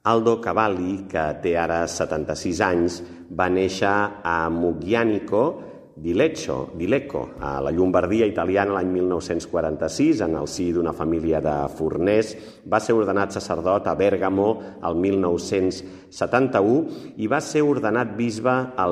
Aldo Cavalli, que té ara 76 anys, va néixer a Muglianico di Lecco, a la Llombardia italiana l'any 1946, en el si d'una família de forners. Va ser ordenat sacerdot a Bèrgamo el 1971 i va ser ordenat bisbe el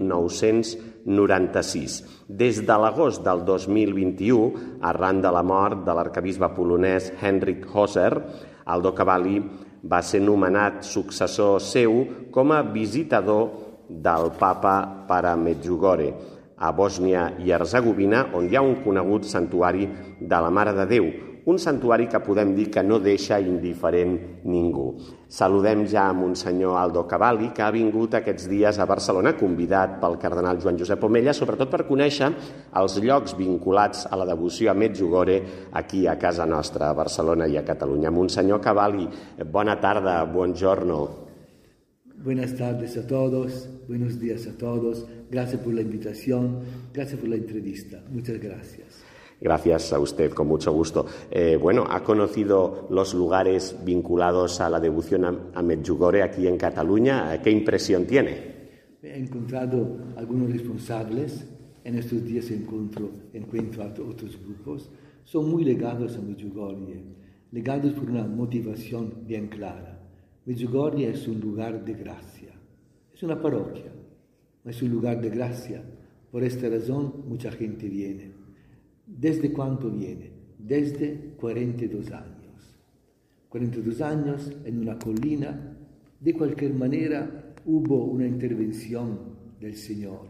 1996. Des de l'agost del 2021, arran de la mort de l'arquebisbe polonès Henryk Hauser, Aldo Cavalli va ser nomenat successor seu com a visitador del papa per a Medjugorje, a Bòsnia i Herzegovina, on hi ha un conegut santuari de la Mare de Déu, un santuari que podem dir que no deixa indiferent ningú. Saludem ja a Monsenyor Aldo Cavalli, que ha vingut aquests dies a Barcelona, convidat pel cardenal Joan Josep Omella, sobretot per conèixer els llocs vinculats a la devoció a Medjugorje aquí a casa nostra, a Barcelona i a Catalunya. Monsenyor Cavalli, bona tarda, buongiorno. Buenas tardes a todos, buenos días a todos, gracias por la invitación, gracias por la entrevista, muchas gracias. Gracias a usted, con mucho gusto. ¿Ha conocido los lugares vinculados a la devoción a Medjugorje aquí en Cataluña? ¿Qué impresión tiene? He encontrado algunos responsables, en estos días encuentro a otros grupos, son muy ligados a Medjugorje, ligados por una motivación bien clara. Medjugorje es un lugar de gracia, es una parroquia, es un lugar de gracia. Por esta razón mucha gente viene. ¿Desde cuánto viene? Desde 42 años. 42 años en una colina. De cualquier manera hubo una intervención del Señor.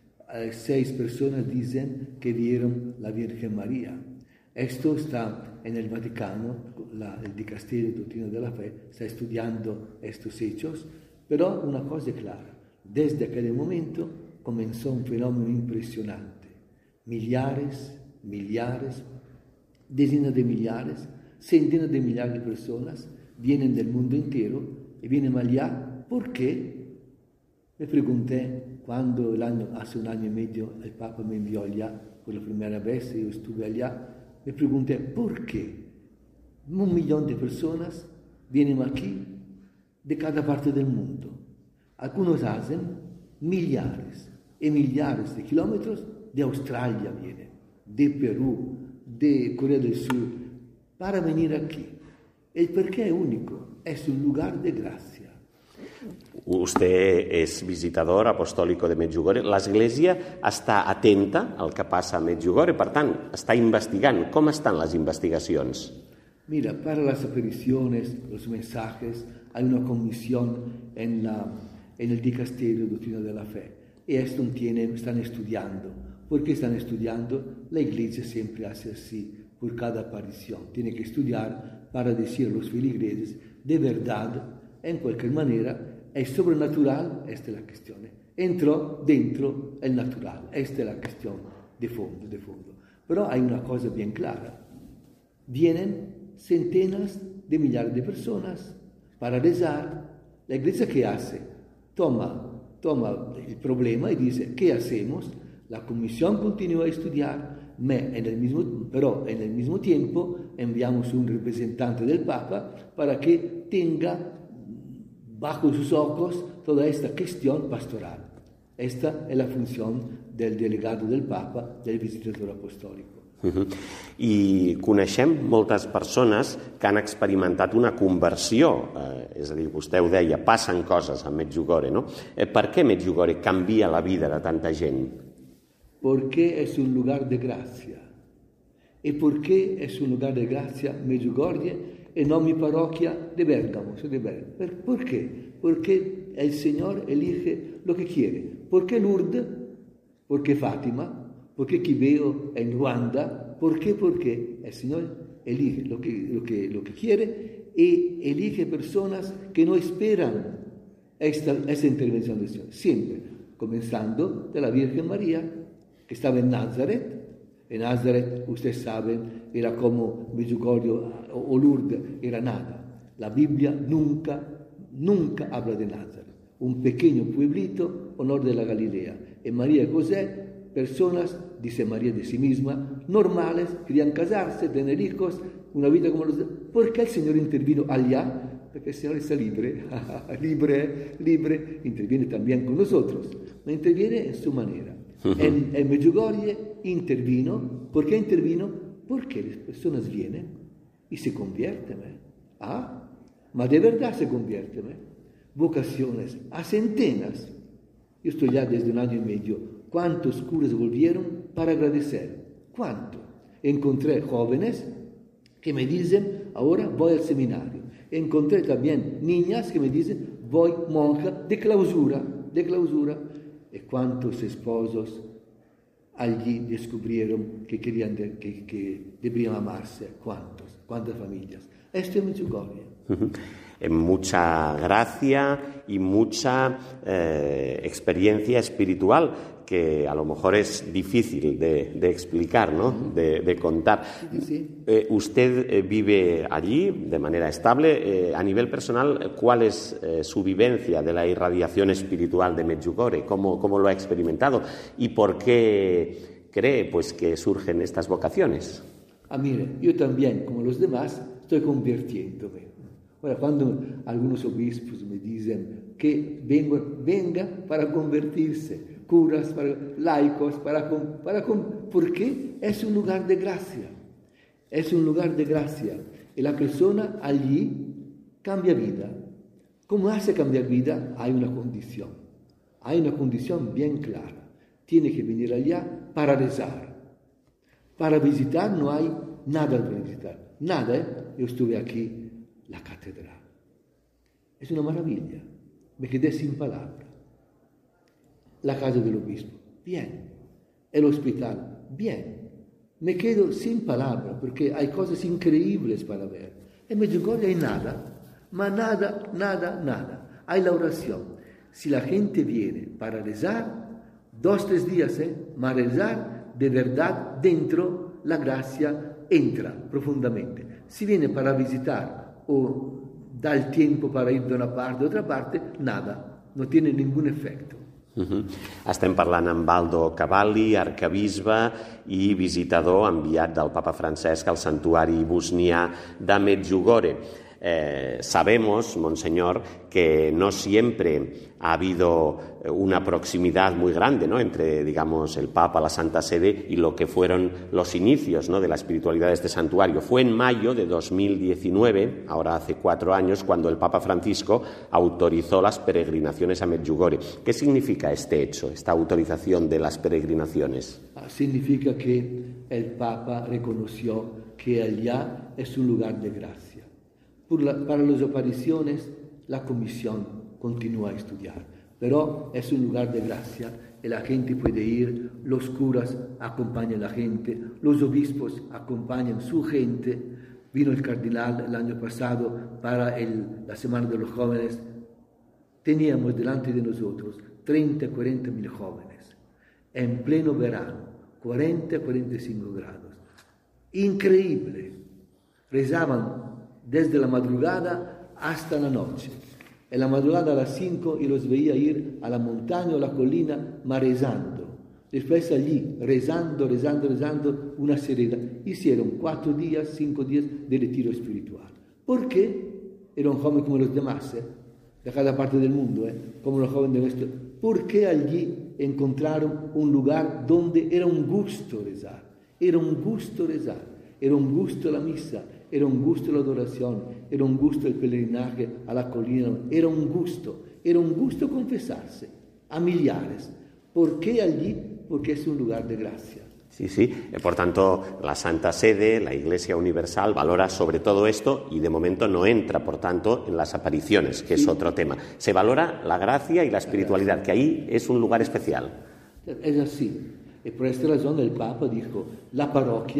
6 personas dicen que vieron la Virgen María. Esto está en el Vaticano, el Dicasterio de Doctrina de la Fe está estudiando estos hechos, pero una cosa es clara, desde aquel momento comenzó un fenómeno impresionante. Millares, decenas de millares, centenas de millares de personas vienen del mundo entero y vienen allá. ¿Por qué? Me pregunté cuando hace un año y medio el Papa me envió allá por la primera vez y yo estuve allá. Me pregunté, ¿por qué 1 millón de personas vienen aquí de cada parte del mundo? Algunos hacen millares y millares de kilómetros, de Australia vienen, de Perú, de Corea del Sur, para venir aquí. El porqué es único, es un lugar de gracia. Usted és visitador apostòlico de Medjugorje. L'Església està atenta al que passa a Medjugorje, per tant, està investigant. Com estan les investigacions? Mira, para las apariciones, los mensajes, hay una comisión en el Dicasterio de Doctrina de la Fe. Y esto están estudiando. ¿Por qué están estudiando? La Iglesia siempre hace así, por cada aparición. Tiene que estudiar para decir a los feligreses, de verdad, en cualquier manera, es sobrenatural, esta es la cuestión. Entró dentro el natural, esta es la cuestión de fondo. Pero hay una cosa bien clara. Vienen centenas de millares de personas para rezar. La Iglesia, ¿qué hace? Toma el problema y dice, ¿qué hacemos? La comisión continúa a estudiar, pero en el mismo tiempo enviamos un representante del Papa para que tenga bajo sus ojos toda esta cuestión pastoral. Esta es la función del delegado del Papa, del visitador apostólico. I coneixem moltes persones que han experimentat una conversió, és a dir, vostè ho deia, passen coses a Medjugorje, no? Per què Medjugorje canvia la vida de tanta gent? Porque es un lugar de gracia. ¿Y por qué es un lugar de gracia Medjugorje y no mi parroquia de Bérgamo? ¿Por qué? Porque el Señor elige lo que quiere. ¿Por qué Lourdes? ¿Por qué Fátima? ¿Por qué Quibeo en Ruanda? ¿Por qué? Porque el Señor elige lo que quiere y elige personas que no esperan esta intervención del Señor. Siempre, comenzando de la Virgen María, que estaba en Nazaret. En Nazaret, ustedes saben, era como Medjugorje o Lourdes, era nada. La Biblia nunca habla de Nazaret. Un pequeño pueblito al norte de la Galilea. En María y José, personas, dice María de sí misma, normales, querían casarse, tener hijos, una vida como los demás. ¿Por qué el Señor intervino allá? porque el Señor está libre, libre, interviene también con nosotros, ma interviene en su manera. En Medjugorje intervino. ¿Por qué intervino? Porque las personas vienen y se convierten. Ma de verdad se convierten. Vocaciones a centenas. Yo estoy ya desde 1 año y medio. ¿Cuántos curas volvieron para agradecer? ¿Cuánto? Encontré jóvenes que me dicen, ahora voy al seminario. Encontré también niñas que me dicen, voy monja de clausura. ¿Y cuántos esposos allí descubrieron que querían que deberían amarse? ¿Cuántas familias? Esto es Medjugorje. Mucha gracia y mucha experiencia espiritual que a lo mejor es difícil de explicar, ¿no? De contar. Sí. Usted vive allí de manera estable. A nivel personal, ¿cuál es su vivencia de la irradiación espiritual de Medjugorje? ¿Cómo lo ha experimentado? ¿Y por qué cree pues, que surgen estas vocaciones? Mire, yo también, como los demás, estoy convirtiéndome. Ahora, cuando algunos obispos me dicen que venga para convertirse, curas, laicos, porque es un lugar de gracia. Es un lugar de gracia. Y la persona allí cambia vida. ¿Cómo hace cambiar vida? Hay una condición. Hay una condición bien clara. Tiene que venir allá para rezar. Para visitar no hay nada para visitar. Nada, Yo estuve aquí. La catedral. Es una maravilla. Me quedé sin palabras. La casa del obispo. Bien. El hospital. Bien. Me quedo sin palabras porque hay cosas increíbles para ver. En Medjugorje hay nada. Ma nada. Hay la oración. Si la gente viene para rezar, 2-3 días, ma rezar de verdad dentro, la gracia entra profundamente. Si viene para visitar o da el tiempo para ir de una parte a otra parte, nada, no tiene ningún efecto. Estem parlant amb Aldo Cavalli, arcabisbe i visitador enviat del Papa Francesc al santuari bosnià de Medjugorje. Sabemos, Monseñor, que no siempre ha habido una proximidad muy grande, ¿no?, entre, digamos, el Papa, la Santa Sede y lo que fueron los inicios, ¿no?, de la espiritualidad de este santuario. Fue en mayo de 2019, ahora hace 4 años, cuando el Papa Francisco autorizó las peregrinaciones a Medjugorje. ¿Qué significa este hecho, esta autorización de las peregrinaciones? Significa que el Papa reconoció que allá es un lugar de gracia. Para las apariciones, la comisión continúa a estudiar, pero es un lugar de gracia y la gente puede ir, los curas acompañan a la gente, los obispos acompañan su gente. Vino el cardenal el año pasado para la Semana de los Jóvenes. Teníamos delante de nosotros 30-40 mil jóvenes, en pleno verano, 40-45 grados. Increíble. Rezaban desde la madrugada hasta la noche. En la madrugada a las 5 y los veía ir a la montaña o a la colina, ma rezando. Después allí, rezando, una serena. Hicieron 4 días, 5 días de retiro espiritual. ¿Por qué? Eran jóvenes como los demás, de cada parte del mundo, como los jóvenes de nuestro. ¿Por qué allí encontraron un lugar donde era un gusto rezar? Era un gusto rezar, era un gusto la misa, era un gusto la adoración, era un gusto el peregrinaje a la colina, era un gusto confesarse a millares. ¿Por qué allí? Porque es un lugar de gracia. Sí. Por tanto, la Santa Sede, la Iglesia Universal, valora sobre todo esto y de momento no entra, por tanto, en las apariciones, que es otro tema. Se valora la gracia y la espiritualidad, que ahí es un lugar especial. Es así. Y por esta razón el Papa dijo, la parroquia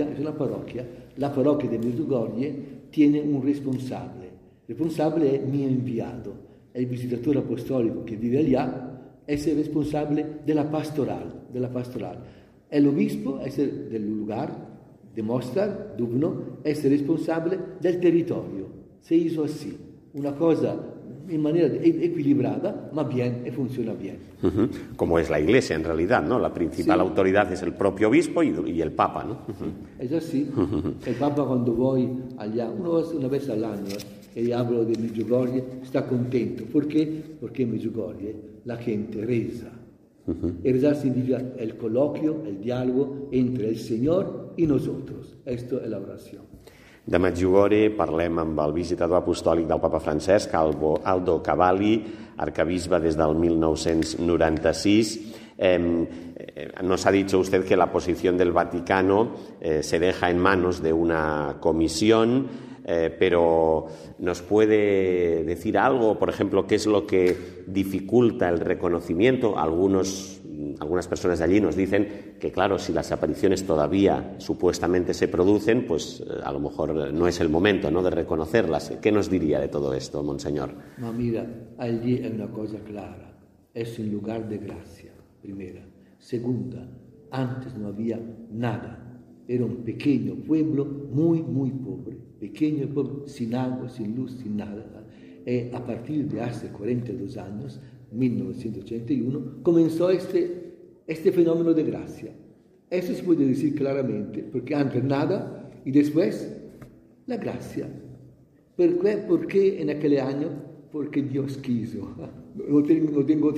de Medjugorje tiene un responsable. El responsable es mi enviado. El visitador apostólico que vive allá es el responsable de la pastoral. El obispo es del lugar de Mostar, Dubno, es el responsable del territorio. Se hizo así, una cosa en manera equilibrada, ma bien, y funciona bien. Como es la Iglesia en realidad, ¿no? La principal autoridad es el propio obispo y el Papa, ¿no? Es así. El Papa cuando voy allá, una vez al año, y hablo de Medjugorje, está contento. ¿Por qué? Porque en Medjugorje la gente reza. Y rezar significa el coloquio, el diálogo entre el Señor y nosotros. Esto es la oración. De Medjugorje parlem amb el visitador apostòlic del Papa Francesc, Aldo Cavalli, arcabisbe des del 1996. Nos ha dicho usted que la posición del Vaticano se deja en manos de una comisión, pero ¿nos puede decir algo? Por ejemplo, ¿qué es lo que dificulta el reconocimiento? Algunas personas de allí nos dicen que, claro, si las apariciones todavía supuestamente se producen, pues a lo mejor no es el momento, ¿no?, de reconocerlas. ¿Qué nos diría de todo esto, Monseñor? No, mira, allí hay una cosa clara. Es un lugar de gracia, primera. Segunda, antes no había nada. Era un pequeño pueblo muy, muy pobre. Pequeño pueblo, sin agua, sin luz, sin nada. Y a partir de hace 42 años, 1981, comenzó este fenómeno de gracia. Eso se puede decir claramente, porque antes nada y después la gracia. ¿Por qué en aquel año? Porque Dios quiso. No tengo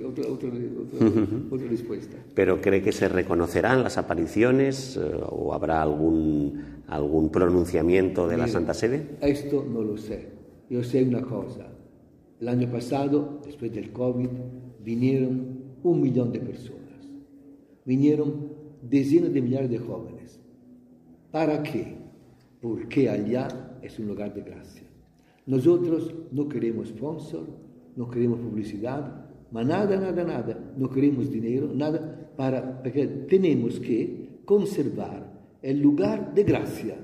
otra respuesta. ¿Pero cree que se reconocerán las apariciones o habrá algún pronunciamiento de la Santa Sede? Esto no lo sé. Yo sé una cosa. El año pasado, después del COVID, vinieron 1 millón de personas. Vinieron decenas de millares de jóvenes. ¿Para qué? Porque allá es un lugar de gracia. Nosotros no queremos sponsor, no queremos publicidad, nada. No queremos dinero, nada, porque tenemos que conservar el lugar de gracia.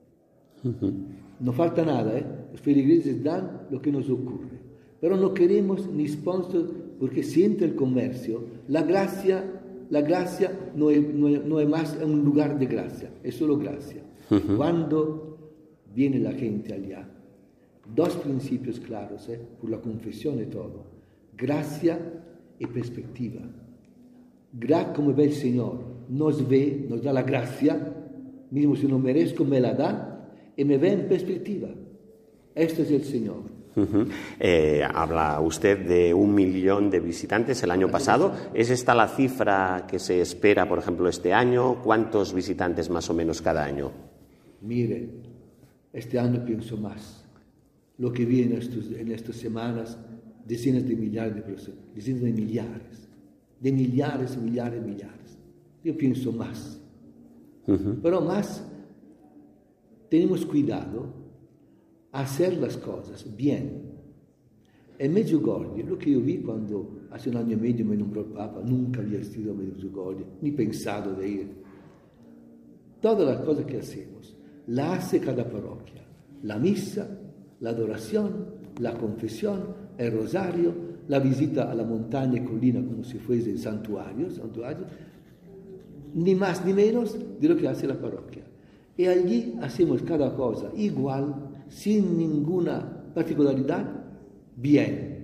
No falta nada, Los feligreses dan lo que nos ocurre. Pero no queremos ni sponsor, porque si entra el comercio, la gracia no es más un lugar de gracia, es solo gracia. Cuando viene la gente allá, 2 principios claros, por la confesión y todo: gracia y perspectiva. Como ve el Señor, nos ve, nos da la gracia, mismo si no merezco, me la da, y me ve en perspectiva. Este es el Señor. Habla usted de 1 millón de visitantes el año pasado. ¿Es esta la cifra que se espera, por ejemplo, este año? ¿Cuántos visitantes más o menos cada año? Mire, este año pienso más. Lo que vi en estas semanas, decenas de millares de personas, decenas de millares. Yo pienso más. Pero más, tenemos cuidado hacer las cosas bien. En Medjugorje, lo que yo vi cuando hace 1 año y medio me nombró el Papa, nunca había ido a Medjugorje, ni pensado de ir. Todas las cosas que hacemos, la hace cada parroquia. La misa, la adoración, la confesión, el rosario, la visita a la montaña y colina como si fuese santuario, ni más ni menos de lo que hace la parroquia. Y allí hacemos cada cosa igual, sin ninguna particolaridad, bien.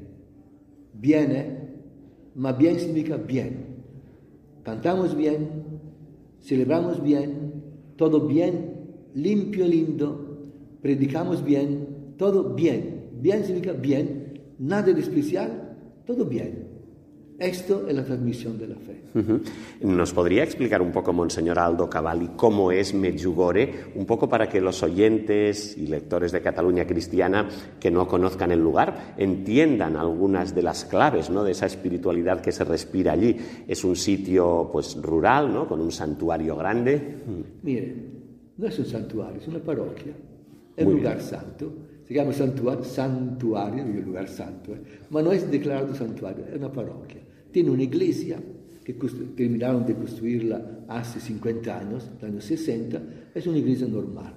Mas bien significa bien. Cantamos bien, celebramos bien, todo bien, limpio y lindo, predicamos bien, todo bien. Bien significa bien, nada de especial, todo bien. Esto es la transmisión de la fe. ¿Nos podría explicar un poco, Monseñor Aldo Cavalli, cómo es Medjugorje? Un poco para que los oyentes y lectores de Cataluña Cristiana que no conozcan el lugar entiendan algunas de las claves, ¿no?, de esa espiritualidad que se respira allí. Es un sitio, pues, rural, ¿no?, con un santuario grande. Mire, no es un santuario, es una parroquia. Es un lugar santo. Se llama santuario, el lugar santo, ma no es declarado santuario, es una parroquia. Tiene una iglesia que terminaron de construirla hace 50 años, en los años 60, es una iglesia normal.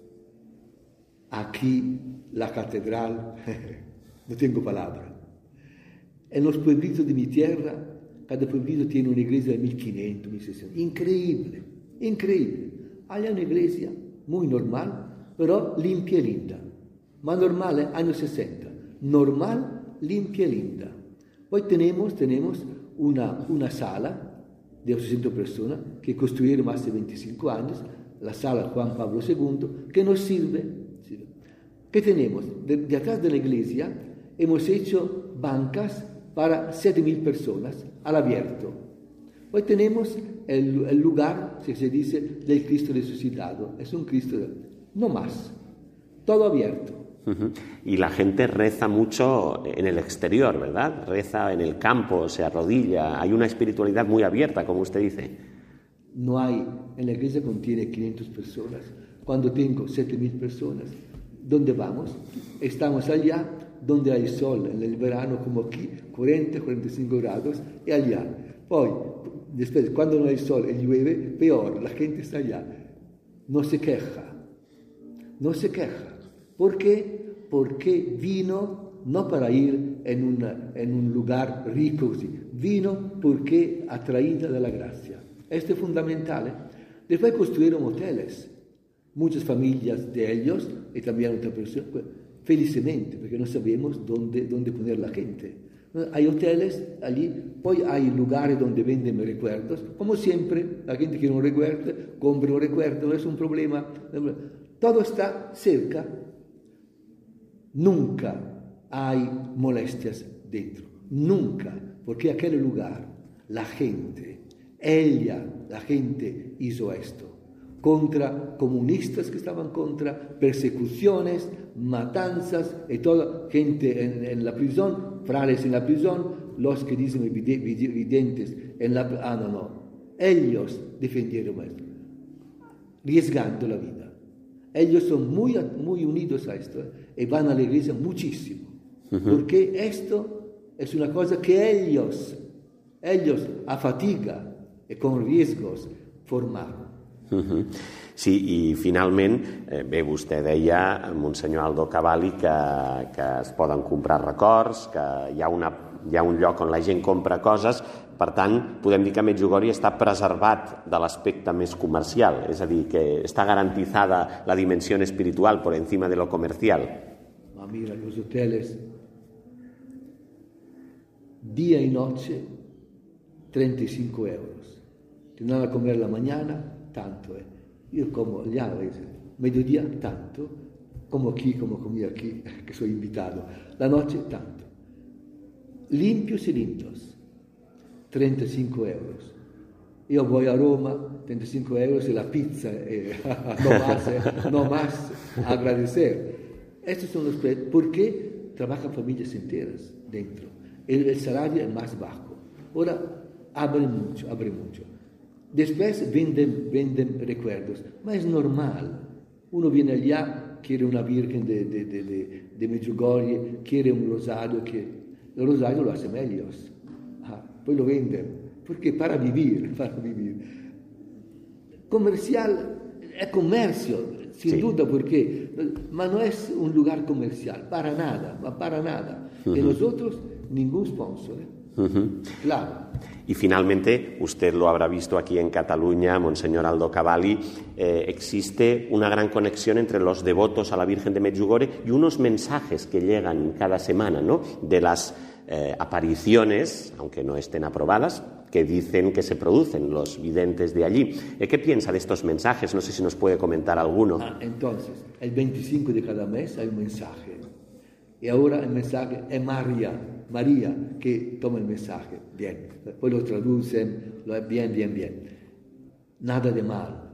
Aquí la catedral, no tengo palabra. En los pueblitos de mi tierra, cada pueblito tiene una iglesia de 1500, 1600. Increíble. Hay una iglesia muy normal, pero limpia y linda. Ma normale, años 60. Normal, limpia y linda. Poi tenemos una sala de 800 personas que construyeron hace 25 años, la sala Juan Pablo II, que nos sirve. ¿Qué tenemos? Detrás de la iglesia hemos hecho bancas para 7.000 personas al abierto. Hoy tenemos el lugar, si se dice, del Cristo resucitado. Es un Cristo, no más, todo abierto. Y la gente reza mucho en el exterior, ¿verdad? Reza en el campo, se arrodilla. Hay una espiritualidad muy abierta, como usted dice. No hay, en la iglesia contiene 500 personas. Cuando tengo 7.000 personas, ¿dónde vamos? Estamos allá donde hay sol, en el verano como aquí, 40, 45 grados, y allá. Poi, después, cuando no hay sol y llueve, peor, la gente está allá. No se queja. ¿Por qué? Porque vino no para ir en un lugar rico, sí. Vino porque atraída de la gracia. Esto es fundamental. Después construyeron hoteles. Muchas familias de ellos y también otras personas, felizmente, porque no sabemos dónde poner la gente. Hay hoteles allí, poi hay lugares donde venden recuerdos, como siempre, la gente quiere un recuerdo, compra un recuerdo, no es un problema. Todo está cerca, nunca hay molestias dentro, nunca, porque aquel lugar, la gente hizo esto. Contra comunistas que estaban contra, persecuciones, matanzas y toda gente en la prisión, frailes en la prisión, los que dicen videntes en la prisión. No. Ellos defendieron esto, arriesgando la vida. Ellos son muy unidos a esto y van a la iglesia muchísimo, porque esto es una cosa que ellos a fatiga y con riesgos formaron. Sí, i finalment, bé, vostè deia, Monsenyor Aldo Cavalli, que es poden comprar records, que hi ha un lloc on la gent compra coses, per tant, podem dir que Medjugorje està preservat de l'aspecte més comercial, és a dir, que està garantizada la dimensió espiritual por encima de lo comercial. Ma mira, los hoteles, día y noche, 35 euros. Te dan a comer la mañana, tanto. Io como allá, mediodía, tanto. Como aquí, como comí aquí, que soy invitado. La noche, tanto. Limpios y limpios, 35 euros. Io voy a Roma, 35 euros y la pizza, no más agradecer. Estos son los precios, porque trabajan familias enteras dentro. El salario es más bajo. Ahora, abre mucho. Después venden recuerdos, ma es normal. Uno viene allá, quiere una virgen de Medjugorje, quiere un rosario, el rosario lo hacen ellos. Poi lo venden, porque para vivir. Comercial es comercio, sin duda, porque, ma no es un lugar comercial, para nada. Y nosotros, ningún sponsor. Claro. Y finalmente, usted lo habrá visto aquí en Cataluña, Monseñor Aldo Cavalli, existe una gran conexión entre los devotos a la Virgen de Medjugorje y unos mensajes que llegan cada semana, ¿no?, de las apariciones, aunque no estén aprobadas, que dicen que se producen los videntes de allí. ¿Qué piensa de estos mensajes? No sé si nos puede comentar alguno. Entonces, el 25 de cada mes hay un mensaje. Y ahora el mensaje es María que toma el mensaje. Bien. Después lo traducen. Bien. Nada de mal.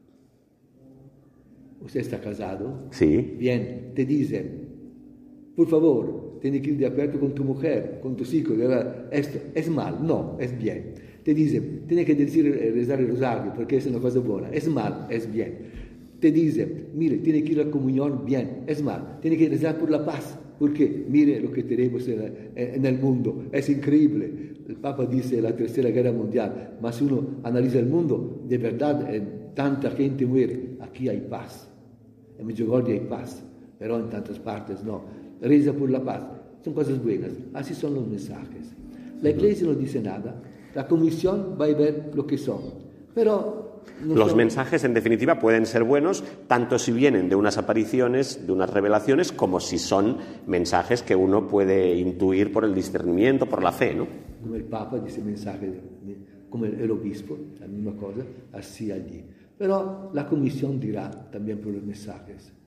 ¿Usted está casado? Sí. Bien. Te dicen, por favor, tienes que ir de acuerdo con tu mujer, con tus hijos. Esto es mal. No, es bien. Te dicen, tienes que rezar el rosario porque es una cosa buena. Es mal, es bien. Te dicen, mire, tienes que ir a la comunión. Bien, es mal. Tienes que rezar por la paz. Porque mire lo que tenemos en el mundo, es increíble. El Papa dice la Tercera Guerra Mundial, mas si uno analiza el mundo, de verdad tanta gente muere. Aquí hay paz, en Medjugorje hay paz, pero en tantas partes no. Reza por la paz, son cosas buenas, así son los mensajes. La Iglesia no dice nada, la Comisión va a ver lo que son, pero... Los mensajes, en definitiva, pueden ser buenos tanto si vienen de unas apariciones, de unas revelaciones, como si son mensajes que uno puede intuir por el discernimiento, por la fe, ¿no? Como el Papa dice mensaje, como el obispo, la misma cosa, así allí. Pero la comisión dirá también por los mensajes.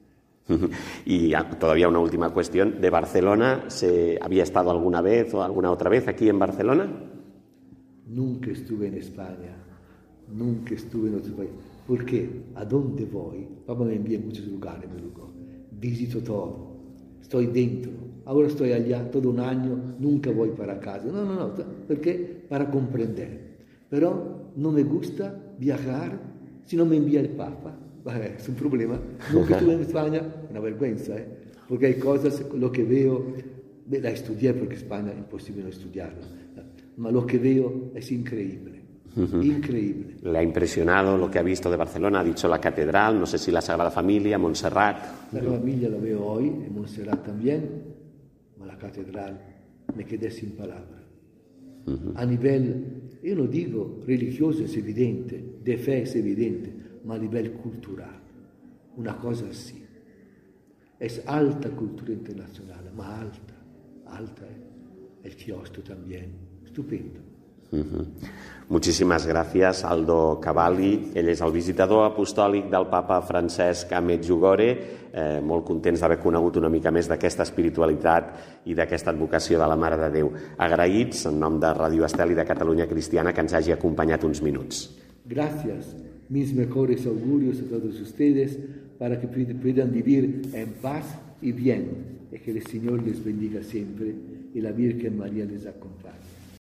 Y todavía una última cuestión. ¿De Barcelona había estado alguna vez o alguna otra vez aquí en Barcelona? Nunca estuve en España, nunca estuve en otro país. Porque a donde voy, papá me envía a muchos lugares, visito todo, estoy dentro. Ahora estoy allá todo un año, nunca voy para casa. No, porque para comprender. Pero no me gusta viajar si no me envía el Papa. Es un problema. Nunca estuve en España, una vergüenza, porque hay cosas, lo que veo, la estudié porque en España es imposible no estudiarla, pero lo que veo es increíble. Increíble. ¿Le ha impresionado lo que ha visto de Barcelona? Ha dicho la catedral, no sé si la Sagrada Familia, Montserrat. La Sagrada Familia la veo hoy, en Montserrat también, ma la catedral me quedé sin palabras. A nivel, io non dico religioso es evidente, de fe es evidente, ma a nivel cultural, una cosa así. Es alta cultura internacional, ma alta el chiostro también, estupendo. Muchísimas gracias, Aldo Cavalli. Ell és el visitador apostòlic del papa Francesc a Medjugorje. Molt contents d'haver conegut una mica més d'aquesta espiritualitat i d'aquesta advocació de la Mare de Déu. Agraïts, en nom de Radio Estel i de Catalunya Cristiana, que ens hagi acompanyat uns minuts. Gracias. Mis mejores augurios a todos ustedes para que puedan vivir en paz y bien y que el Señor les bendiga siempre y la Virgen María les acompañe.